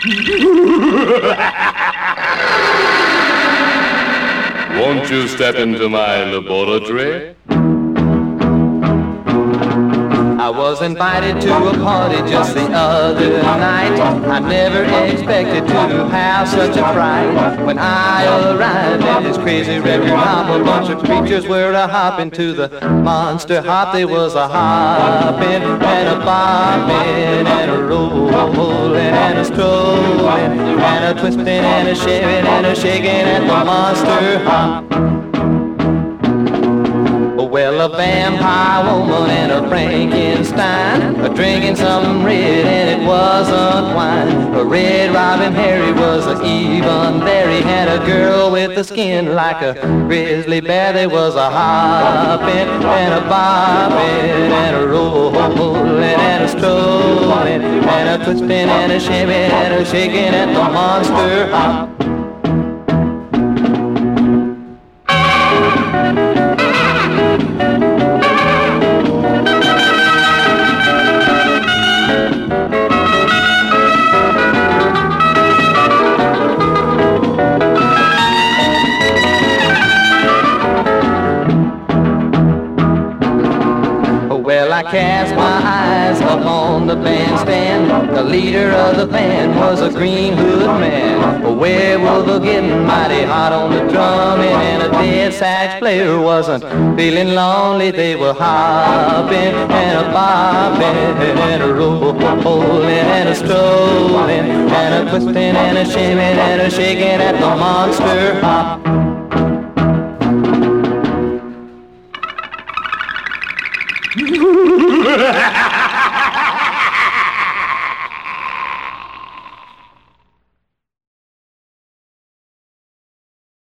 Won't you step into my laboratory? I was invited to a party just the other night. I never expected to have such a fright. When I arrived at this crazy record hop, a bunch of creatures were a-hopping to the monster hop. There was a hopping and a bopping and a rolling and a strolling and a twisting and a shaving and a shaking at the monster hop. Well, a vampire woman and a Frankenstein are drinking some red and it wasn't wine. A Red Robin Harry was even there. He had a girl with a skin like a grizzly bear. There was a hopping and a bopping and a rolling and a strolling and a twisting and a shaving and a shaking at the monster hop. I cast my eyes upon the bandstand. The leader of the band was a green hood man. A werewolf getting mighty hot on the drumming, and a dead sax player wasn't feeling lonely. They were hopping and a bopping and a rolling and a strolling and a twisting and a shaming and a shaking at the monster hop.